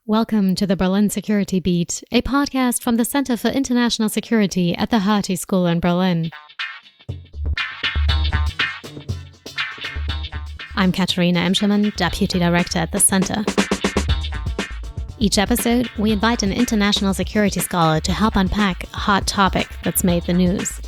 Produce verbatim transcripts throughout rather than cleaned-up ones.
Welcome to the Berlin Security Beat, a podcast from the Center for International Security at the Hertie School in Berlin. I'm Katharina Emschermann, Deputy Director at the Center. Each episode, we invite an international security scholar to help unpack a hot topic that's made the news.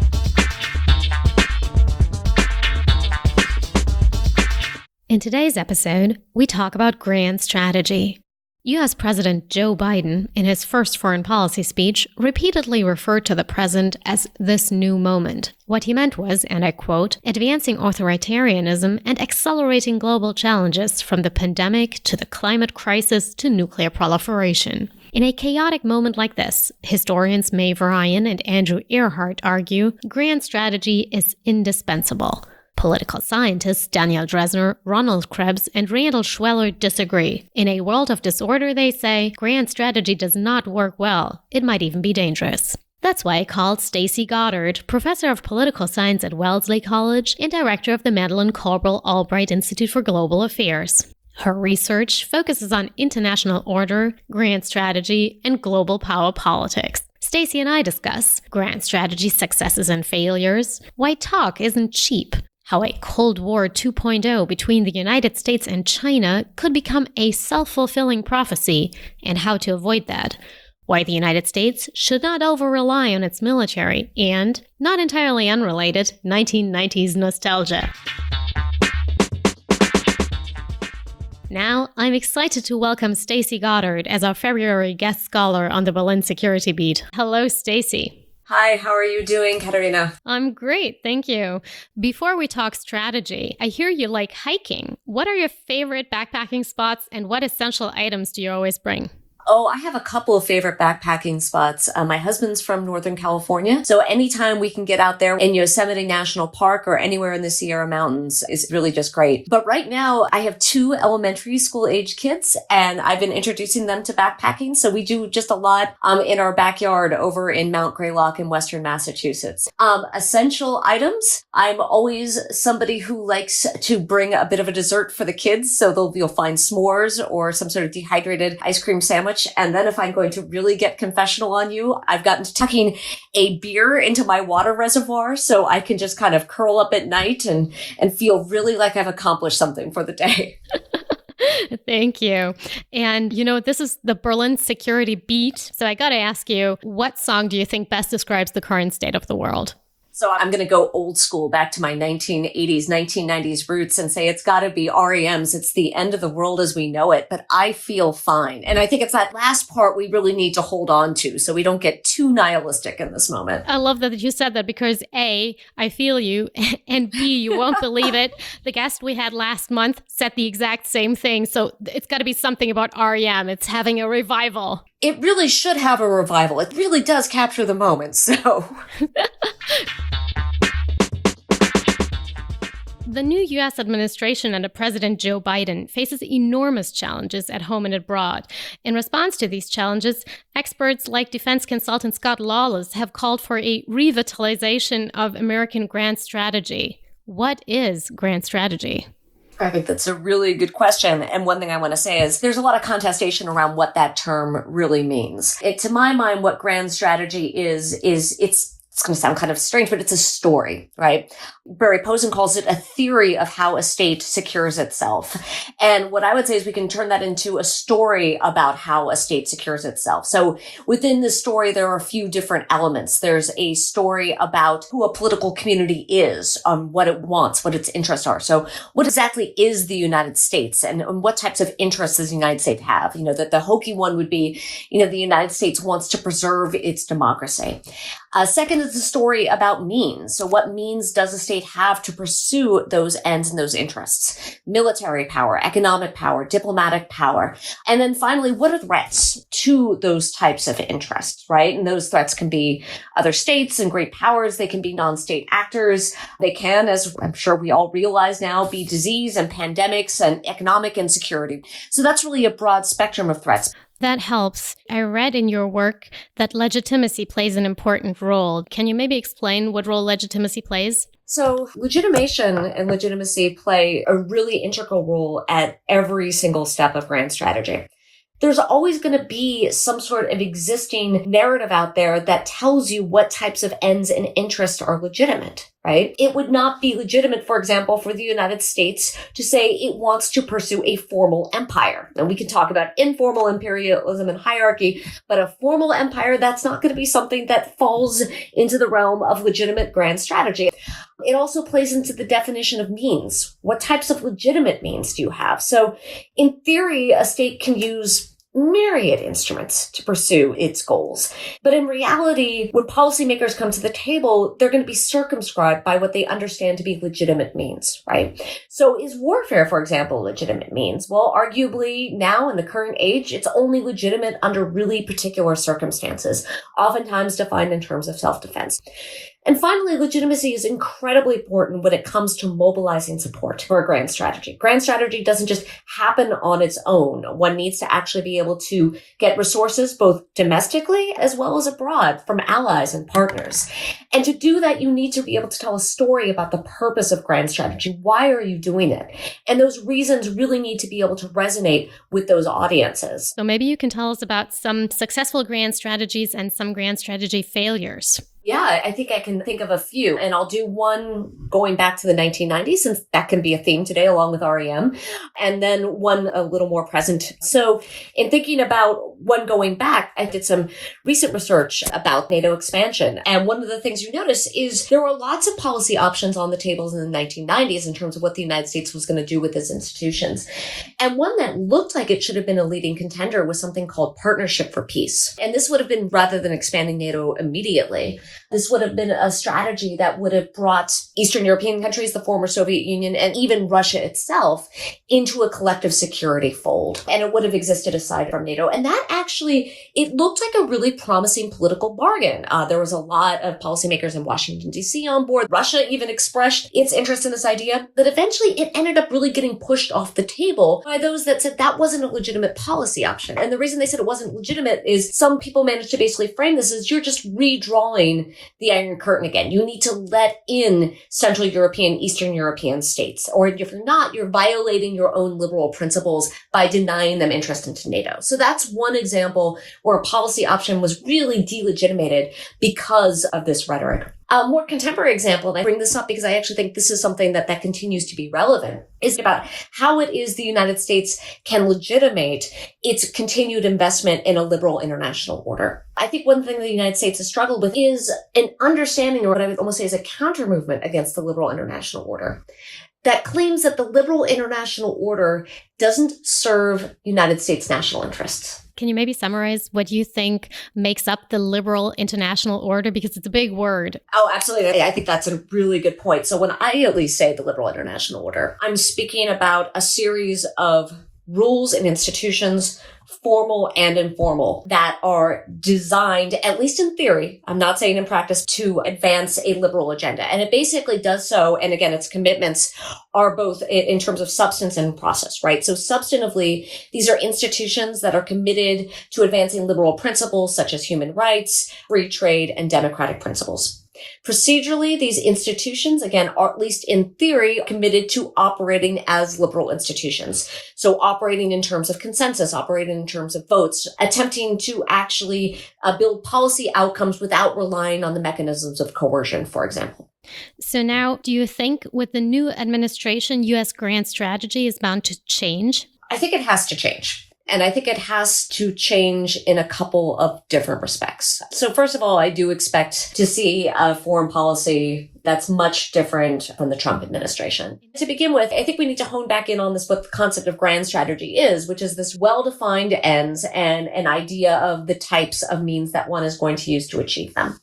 In today's episode, we talk about grand strategy. U S President Joe Biden, in his first foreign policy speech, repeatedly referred to the present as this new moment. What he meant was, and I quote, advancing authoritarianism and accelerating global challenges from the pandemic to the climate crisis to nuclear proliferation. In a chaotic moment like this, historians Maeve Ryan and Andrew Earhart argue grand strategy is indispensable. Political scientists Daniel Drezner, Ronald Krebs, and Randall Schweller disagree. In a world of disorder, they say, grand strategy does not work well. It might even be dangerous. That's why I called Stacey Goddard, professor of political science at Wellesley College and director of the Madeleine Colbrell Albright Institute for Global Affairs. Her research focuses on international order, grand strategy, and global power politics. Stacey and I discuss grand strategy successes and failures, why talk isn't cheap, how a Cold War two point oh between the United States and China could become a self-fulfilling prophecy, and how to avoid that, why the United States should not over-rely on its military, and, not entirely unrelated, nineteen nineties nostalgia. Now, I'm excited to welcome Stacey Goddard as our February guest scholar on the Berlin Security Beat. Hello, Stacey. Hi, how are you doing, Katharina? I'm great, thank you. Before we talk strategy, I hear you like hiking. What are your favorite backpacking spots and what essential items do you always bring? Oh, I have a couple of favorite backpacking spots. Uh, my husband's from Northern California, so anytime we can get out there in Yosemite National Park or anywhere in the Sierra Mountains is really just great. But right now, I have two elementary school age kids, and I've been introducing them to backpacking. So we do just a lot um, in our backyard over in Mount Greylock in Western Massachusetts. Um, essential items. I'm always somebody who likes to bring a bit of a dessert for the kids, so they'll you'll find s'mores or some sort of dehydrated ice cream sandwich. And then if I'm going to really get confessional on you, I've gotten to tucking a beer into my water reservoir so I can just kind of curl up at night and, and feel really like I've accomplished something for the day. Thank you. And, you know, this is the Berlin Security Beat. So I got to ask you, what song do you think best describes the current state of the world? So I'm going to go old school back to my nineteen eighties, nineteen nineties roots and say it's got to be R E M's. It's the end of the world as we know it, but I feel fine. And I think it's that last part we really need to hold on to so we don't get too nihilistic in this moment. I love that you said that because A, I feel you, and B, you won't believe it. The guest we had last month said the exact same thing. So it's got to be something about R E M. It's having a revival. It really should have a revival. It really does capture the moment. So... The new U S administration under President Joe Biden faces enormous challenges at home and abroad. In response to these challenges, experts like defense consultant Scott Lawless have called for a revitalization of American grand strategy. What is grand strategy? I think that's a really good question. And one thing I want to say is there's a lot of contestation around what that term really means. It, to my mind, what grand strategy is, is it's It's going to sound kind of strange, but it's a story, right? Barry Posen calls it a theory of how a state secures itself. And what I would say is we can turn that into a story about how a state secures itself. So within this story, there are a few different elements. There's a story about who a political community is, um, what it wants, what its interests are. So what exactly is the United States and, and what types of interests does the United States have? You know, that the hokey one would be, you know, the United States wants to preserve its democracy. Uh, second is the story about means. So what means does a state have to pursue those ends and those interests? Military power, economic power, diplomatic power. And then finally, what are threats to those types of interests, right? And those threats can be other states and great powers. They can be non-state actors. They can, as I'm sure we all realize now, be disease and pandemics and economic insecurity. So that's really a broad spectrum of threats. That helps. I read in your work that legitimacy plays an important role. Can you maybe explain what role legitimacy plays? So legitimation and legitimacy play a really integral role at every single step of grand strategy. there's always going to be some sort of existing narrative out there that tells you what types of ends and interests are legitimate, right? It would not be legitimate, for example, for the United States to say it wants to pursue a formal empire. And we can talk about informal imperialism and hierarchy, but a formal empire, that's not going to be something that falls into the realm of legitimate grand strategy. It also plays into the definition of means. What types of legitimate means do you have? So in theory, a state can use myriad instruments to pursue its goals. But in reality, when policymakers come to the table, they're going to be circumscribed by what they understand to be legitimate means, right? So is warfare, for example, legitimate means? Well, arguably now in the current age, it's only legitimate under really particular circumstances, oftentimes defined in terms of self-defense. And finally, legitimacy is incredibly important when it comes to mobilizing support for a grand strategy. Grand strategy doesn't just happen on its own. One needs to actually be able to get resources both domestically as well as abroad from allies and partners. And to do that, you need to be able to tell a story about the purpose of grand strategy. Why are you doing it? And those reasons really need to be able to resonate with those audiences. So maybe you can tell us about some successful grand strategies and some grand strategy failures. Yeah, I think I can think of a few, and I'll do one going back to the nineteen nineties, since that can be a theme today along with R E M, and then one a little more present. So in thinking about one going back, I did some recent research about NATO expansion. And one of the things you notice is there were lots of policy options on the tables in the nineteen nineties in terms of what the United States was going to do with its institutions. And one that looked like it should have been a leading contender was something called Partnership for Peace. And this would have been, rather than expanding NATO immediately, this would have been a strategy that would have brought Eastern European countries, the former Soviet Union, and even Russia itself into a collective security fold. And it would have existed aside from NATO. And that actually, it looked like a really promising political bargain. Uh, there was a lot of policymakers in Washington, D C on board. Russia even expressed its interest in this idea. But eventually, it ended up really getting pushed off the table by those that said that wasn't a legitimate policy option. And the reason they said it wasn't legitimate is some people managed to basically frame this as you're just redrawing the Iron Curtain again. You need to let in Central European, Eastern European states. Or if you're not, you're violating your own liberal principles by denying them interest into NATO. So that's one example where a policy option was really delegitimated because of this rhetoric. A more contemporary example, and I bring this up because I actually think this is something that, that continues to be relevant, is about how it is the United States can legitimate its continued investment in a liberal international order. I think one thing the United States has struggled with is an understanding, or what I would almost say is a counter movement against the liberal international order, that claims that the liberal international order doesn't serve United States national interests. Can you maybe summarize what you think makes up the liberal international order? Because it's a big word. Oh, absolutely. I think that's a really good point. So when I at least say the liberal international order, I'm speaking about a series of rules and institutions, formal and informal, that are designed, at least in theory, I'm not saying in practice, to advance a liberal agenda. And it basically does so. And again, its commitments are both in terms of substance and process, right? So substantively, these are institutions that are committed to advancing liberal principles such as human rights, free trade, and democratic principles. Procedurally, these institutions, again, are at least in theory, committed to operating as liberal institutions. So operating in terms of consensus, operating in terms of votes, attempting to actually uh, build policy outcomes without relying on the mechanisms of coercion, for example. So now, do you think with the new administration, U S grand strategy is bound to change? I think it has to change. And I think it has to change in a couple of different respects. So first of all, I do expect to see a foreign policy that's much different from the Trump administration. To begin with, I think we need to hone back in on this, what the concept of grand strategy is, which is this well-defined ends and an idea of the types of means that one is going to use to achieve them.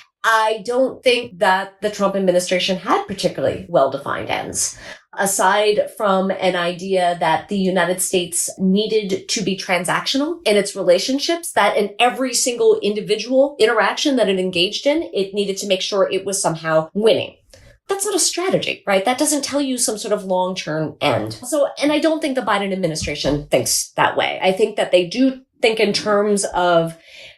I don't think that the Trump administration had particularly well-defined ends, aside from an idea that the United States needed to be transactional in its relationships, that in every single individual interaction that it engaged in, it needed to make sure it was somehow winning. That's not a strategy, right? That doesn't tell you some sort of long-term end. So, and I don't think the Biden administration thinks that way. I think that they do think in terms of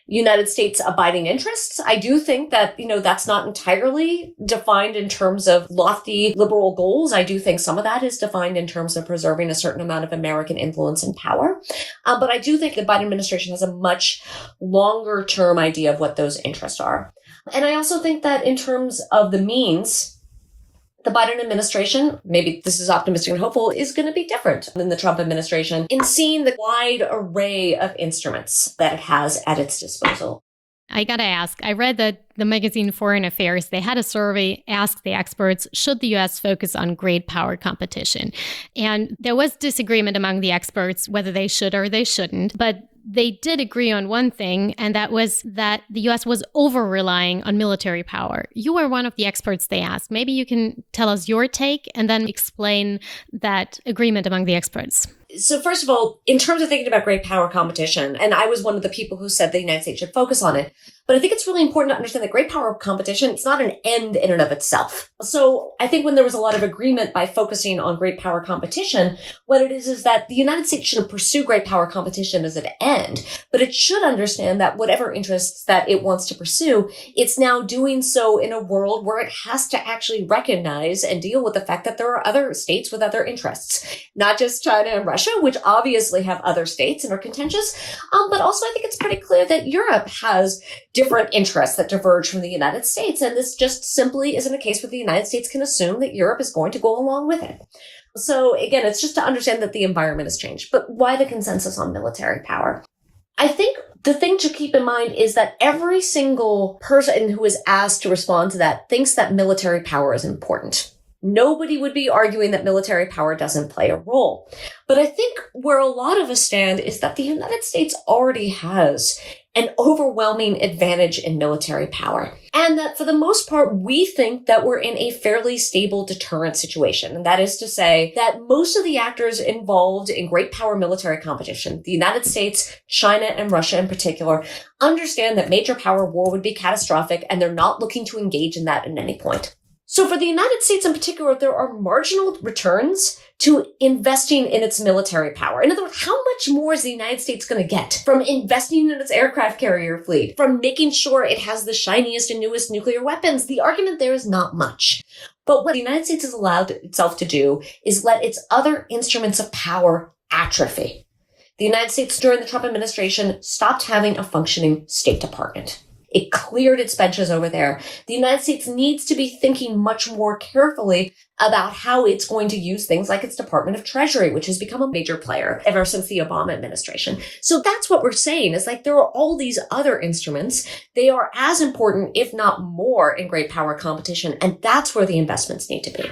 United States abiding interests. I do think that, you know, that's not entirely defined in terms of lofty liberal goals. I do think some of that is defined in terms of preserving a certain amount of American influence and power. Um, but I do think the Biden administration has a much longer term idea of what those interests are. And I also think that in terms of the means, the Biden administration, maybe this is optimistic and hopeful, is going to be different than the Trump administration in seeing the wide array of instruments that it has at its disposal. I got to ask, I read that the magazine Foreign Affairs, they had a survey asked the experts, should the U S focus on great power competition? And there was disagreement among the experts whether they should or they shouldn't. But they did agree on one thing, and that was that the U S was over-relying on military power. You were one of the experts they asked. Maybe you can tell us your take and then explain that agreement among the experts. So first of all, in terms of thinking about great power competition, and I was one of the people who said the United States should focus on it, but I think it's really important to understand that great power competition, it's not an end in and of itself. So I think when there was a lot of agreement by focusing on great power competition, what it is is that the United States shouldn't pursue great power competition as an end, but it should understand that whatever interests that it wants to pursue, it's now doing so in a world where it has to actually recognize and deal with the fact that there are other states with other interests, not just China and Russia, which obviously have other states and are contentious. Um, but also I think it's pretty clear that Europe has different interests that diverge from the United States. And this just simply isn't a case where the United States can assume that Europe is going to go along with it. So again, it's just to understand that the environment has changed. But why the consensus on military power? I think the thing to keep in mind is that every single person who is asked to respond to that thinks that military power is important. Nobody would be arguing that military power doesn't play a role. But I think where a lot of us stand is that the United States already has an overwhelming advantage in military power. And that for the most part, we think that we're in a fairly stable deterrent situation. And that is to say that most of the actors involved in great power military competition, the United States, China, and Russia in particular, understand that major power war would be catastrophic, and they're not looking to engage in that at any point. So for the United States in particular, there are marginal returns to investing in its military power. In other words, how much more is the United States going to get from investing in its aircraft carrier fleet, from making sure it has the shiniest and newest nuclear weapons? The argument there is not much. But what the United States has allowed itself to do is let its other instruments of power atrophy. The United States during the Trump administration stopped having a functioning State Department. It cleared its benches over there. The United States needs to be thinking much more carefully about how it's going to use things like its Department of Treasury, which has become a major player ever since the Obama administration. So that's what we're saying is like there are all these other instruments. They are as important, if not more, in great power competition. And that's where the investments need to be.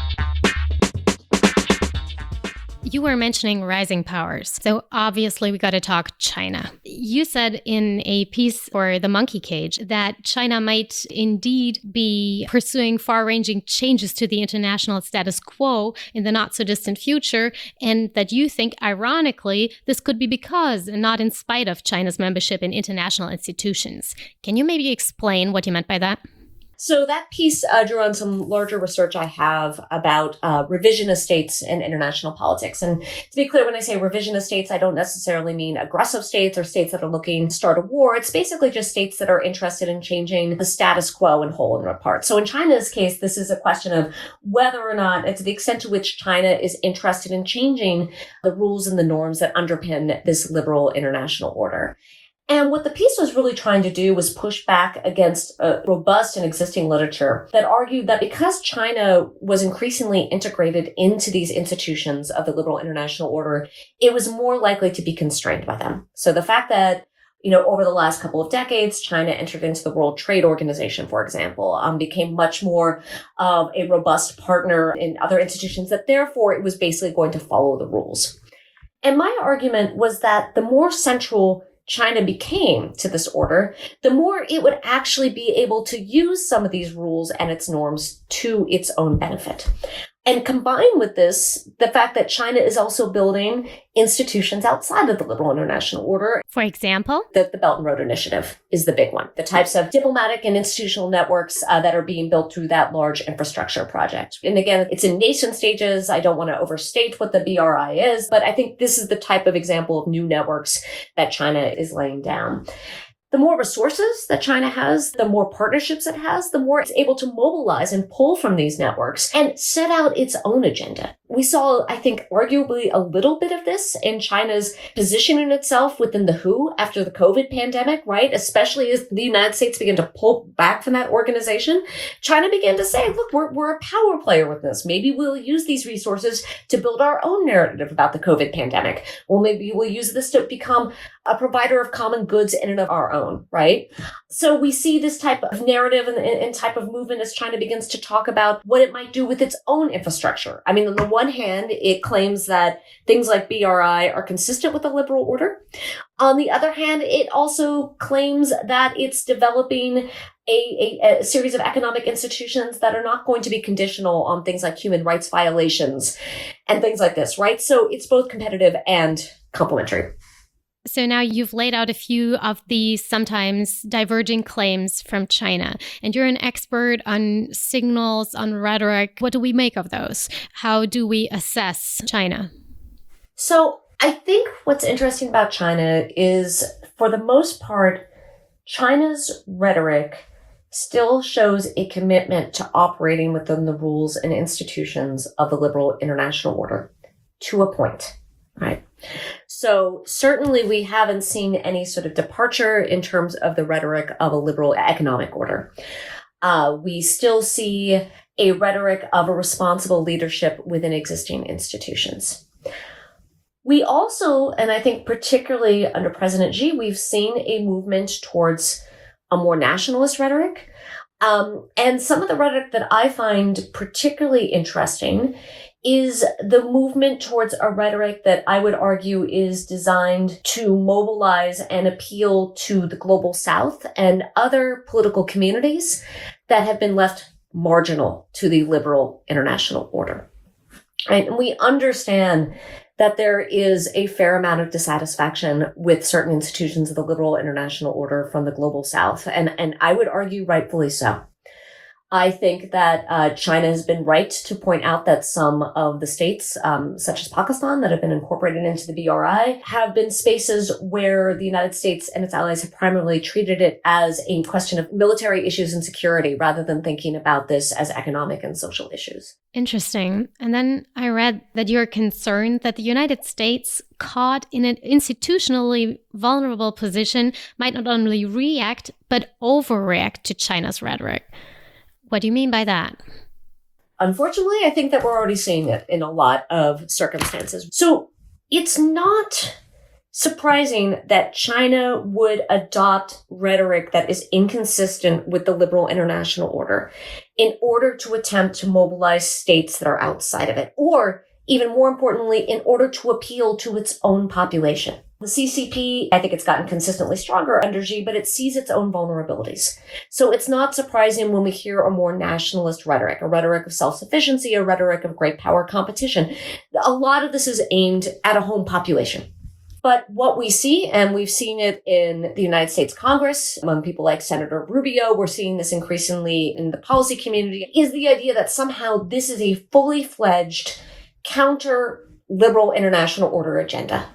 You were mentioning rising powers. So obviously we got to talk China. You said in a piece for The Monkey Cage that China might indeed be pursuing far-ranging changes to the international status quo in the not-so-distant future, and that you think, ironically, this could be because and not in spite of China's membership in international institutions. Can you maybe explain what you meant by that? So that piece uh, drew on some larger research I have about uh, revisionist states in international politics. And to be clear, when I say revisionist states, I don't necessarily mean aggressive states or states that are looking to start a war. It's basically just states that are interested in changing the status quo in whole and part. So in China's case, this is a question of whether or not, to the extent to which China is interested in changing the rules and the norms that underpin this liberal international order. And what the piece was really trying to do was push back against a robust and existing literature that argued that because China was increasingly integrated into these institutions of the liberal international order, it was more likely to be constrained by them. So the fact that, you know, over the last couple of decades, China entered into the World Trade Organization, for example, um, became much more of a robust partner in other institutions, that therefore it was basically going to follow the rules. And my argument was that the more central China became to this order, the more it would actually be able to use some of these rules and its norms to its own benefit. And combined with this, the fact that China is also building institutions outside of the liberal international order. For example? The, the Belt and Road Initiative is the big one. The types of diplomatic and institutional networks uh, that are being built through that large infrastructure project. And again, it's in nascent stages. I don't want to overstate what the B R I is, but I think this is the type of example of new networks that China is laying down. The more resources that China has, the more partnerships it has, the more it's able to mobilize and pull from these networks and set out its own agenda. We saw, I think, arguably a little bit of this in China's positioning itself within the W H O after the COVID pandemic, right? Especially as the United States began to pull back from that organization. China began to say, look, we're, we're a power player with this. Maybe we'll use these resources to build our own narrative about the COVID pandemic. Well, maybe we'll use this to become a provider of common goods in and of our own, right? So we see this type of narrative and, and type of movement as China begins to talk about what it might do with its own infrastructure. I mean, on the one hand, it claims that things like B R I are consistent with the liberal order. On the other hand, it also claims that it's developing A, a, a series of economic institutions that are not going to be conditional on things like human rights violations and things like this, right? So it's both competitive and complementary. So now you've laid out a few of these sometimes diverging claims from China, and you're an expert on signals, on rhetoric. What do we make of those? How do we assess China? So I think what's interesting about China is, for the most part, China's rhetoric still shows a commitment to operating within the rules and institutions of the liberal international order to a point, right? So certainly we haven't seen any sort of departure in terms of the rhetoric of a liberal economic order. Uh, we still see a rhetoric of a responsible leadership within existing institutions. We also, and I think particularly under President Xi, we've seen a movement towards a more nationalist rhetoric. Um, and some of the rhetoric that I find particularly interesting is the movement towards a rhetoric that I would argue is designed to mobilize and appeal to the global South and other political communities that have been left marginal to the liberal international order. Right? And we understand that there is a fair amount of dissatisfaction with certain institutions of the liberal international order from the global South, and, and I would argue rightfully so. I think that uh, China has been right to point out that some of the states, um, such as Pakistan, that have been incorporated into the B R I, have been spaces where the United States and its allies have primarily treated it as a question of military issues and security, rather than thinking about this as economic and social issues. Interesting. And then I read that you're concerned that the United States, caught in an institutionally vulnerable position, might not only react, but overreact to China's rhetoric. What do you mean by that? Unfortunately, I think that we're already seeing it in a lot of circumstances. So it's not surprising that China would adopt rhetoric that is inconsistent with the liberal international order in order to attempt to mobilize states that are outside of it, or even more importantly, in order to appeal to its own population. The C C P, I think it's gotten consistently stronger under Xi, but it sees its own vulnerabilities. So it's not surprising when we hear a more nationalist rhetoric, a rhetoric of self-sufficiency, a rhetoric of great power competition. A lot of this is aimed at a home population. But what we see, and we've seen it in the United States Congress, among people like Senator Rubio, we're seeing this increasingly in the policy community, is the idea that somehow this is a fully fledged counter-liberal international order agenda.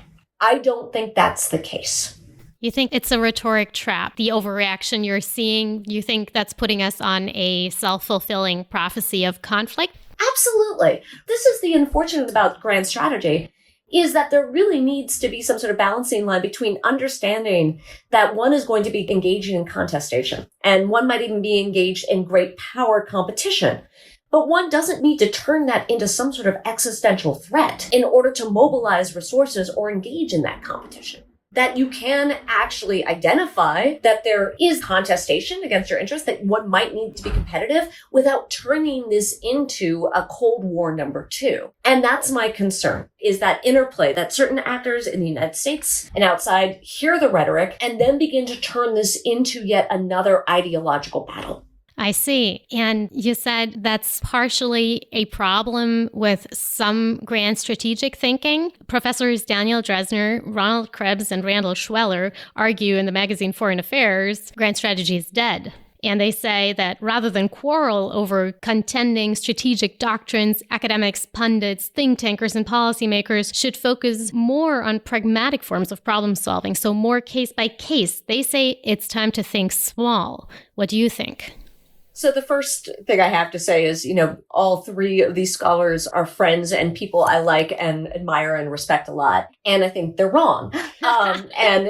I don't think that's the case. You think it's a rhetoric trap, the overreaction you're seeing? You think that's putting us on a self-fulfilling prophecy of conflict? Absolutely. This is the unfortunate about grand strategy, is that there really needs to be some sort of balancing line between understanding that one is going to be engaging in contestation, and one might even be engaged in great power competition. But one doesn't need to turn that into some sort of existential threat in order to mobilize resources or engage in that competition. That you can actually identify that there is contestation against your interests, that one might need to be competitive without turning this into a Cold War number two. And that's my concern, is that interplay, that certain actors in the United States and outside hear the rhetoric and then begin to turn this into yet another ideological battle. I see. And you said that's partially a problem with some grand strategic thinking. Professors Daniel Drezner, Ronald Krebs, and Randall Schweller argue in the magazine Foreign Affairs, grand strategy is dead. And they say that rather than quarrel over contending strategic doctrines, academics, pundits, think tankers, and policymakers should focus more on pragmatic forms of problem solving, so more case by case. They say it's time to think small. What do you think? So the first thing I have to say is, you know, all three of these scholars are friends and people I like and admire and respect a lot. And I think they're wrong. Um, and,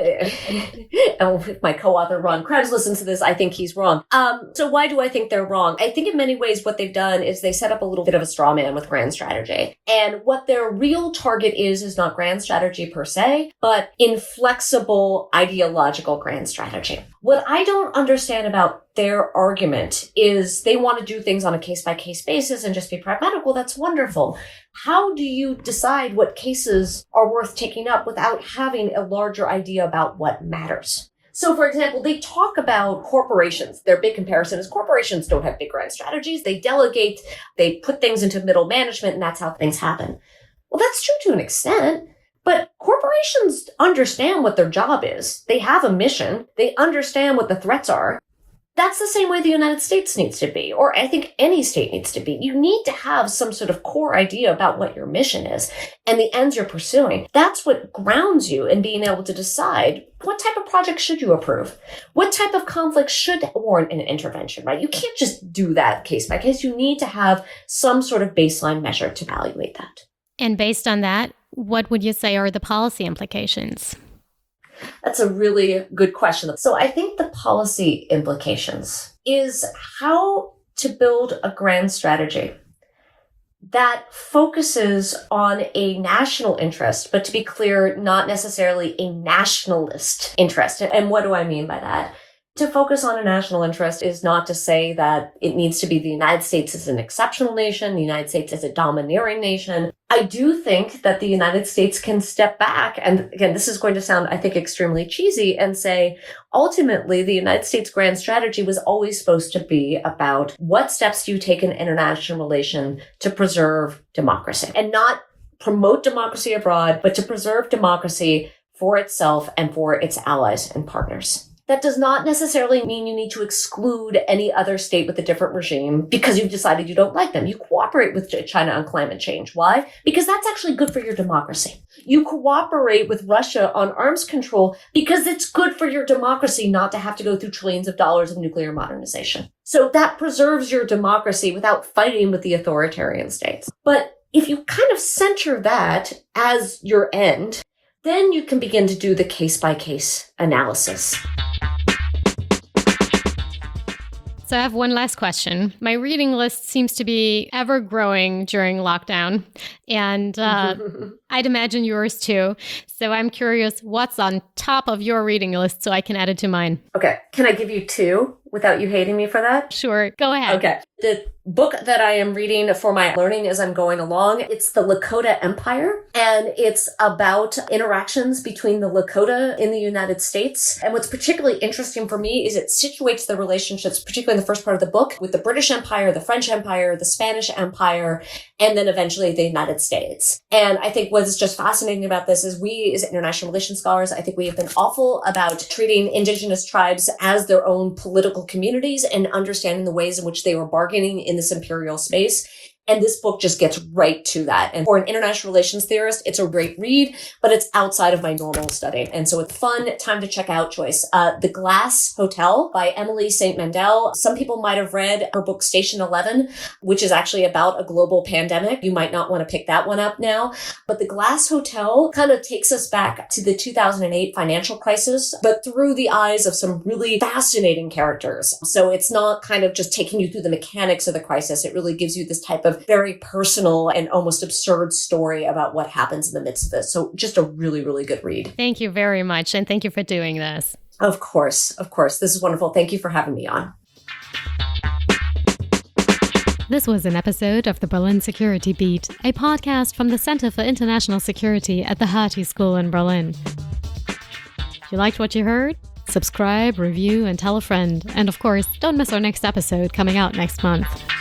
and if my co-author Ron Krebs listens to this, I think he's wrong. Um, so why do I think they're wrong? I think in many ways what they've done is they set up a little bit of a straw man with grand strategy. And what their real target is, is not grand strategy per se, but inflexible ideological grand strategy. What I don't understand about their argument is they want to do things on a case-by-case basis and just be pragmatic. Well, that's wonderful. How do you decide what cases are worth taking up without having a larger idea about what matters? So, for example, they talk about corporations. Their big comparison is corporations don't have big grand strategies. They delegate, they put things into middle management, and that's how things happen. Well, that's true to an extent. But corporations understand what their job is. They have a mission. They understand what the threats are. That's the same way the United States needs to be, or I think any state needs to be. You need to have some sort of core idea about what your mission is and the ends you're pursuing. That's what grounds you in being able to decide what type of project should you approve? What type of conflict should warrant an intervention, right? You can't just do that case by case. You need to have some sort of baseline measure to evaluate that. And based on that, what would you say are the policy implications? That's a really good question. So I think the policy implications is how to build a grand strategy that focuses on a national interest, but to be clear, not necessarily a nationalist interest. And what do I mean by that? To focus on a national interest is not to say that it needs to be the United States as an exceptional nation, the United States as a domineering nation. I do think that the United States can step back. And again, this is going to sound, I think, extremely cheesy and say, ultimately, the United States grand strategy was always supposed to be about what steps do you take in international relation to preserve democracy and not promote democracy abroad, but to preserve democracy for itself and for its allies and partners. That does not necessarily mean you need to exclude any other state with a different regime because you've decided you don't like them. You cooperate with China on climate change. Why? Because that's actually good for your democracy. You cooperate with Russia on arms control because it's good for your democracy not to have to go through trillions of dollars of nuclear modernization. So that preserves your democracy without fighting with the authoritarian states. But if you kind of center that as your end, then you can begin to do the case-by-case analysis. So I have one last question. My reading list seems to be ever growing during lockdown, and uh, I'd imagine yours too. So I'm curious, what's on top of your reading list so I can add it to mine? Okay. Can I give you two without you hating me for that? Sure. Go ahead. Okay. The book that I am reading for my learning as I'm going along, it's the Lakota Empire, and it's about interactions between the Lakota in the United States. And what's particularly interesting for me is it situates the relationships, particularly in the first part of the book, with the British Empire, the French Empire, the Spanish Empire, and then eventually the United States. And I think what's just fascinating about this is we, as international relations scholars, I think we have been awful about treating indigenous tribes as their own political communities and understanding the ways in which they were bargaining in this imperial space. And this book just gets right to that. And for an international relations theorist, it's a great read, but it's outside of my normal study. And so it's fun time to check out, Joyce. Uh, The Glass Hotel by Emily Saint Mandel. Some people might have read her book Station eleven, which is actually about a global pandemic. You might not want to pick that one up now. But The Glass Hotel kind of takes us back to the two thousand eight financial crisis, but through the eyes of some really fascinating characters. So it's not kind of just taking you through the mechanics of the crisis. It really gives you this type of very personal and almost absurd story about what happens in the midst of this. So just a really, really good read. Thank you very much. And thank you for doing this. Of course. Of course. This is wonderful. Thank you for having me on. This was an episode of the Berlin Security Beat, a podcast from the Center for International Security at the Hertie School in Berlin. If you liked what you heard, subscribe, review, and tell a friend. And of course, don't miss our next episode coming out next month.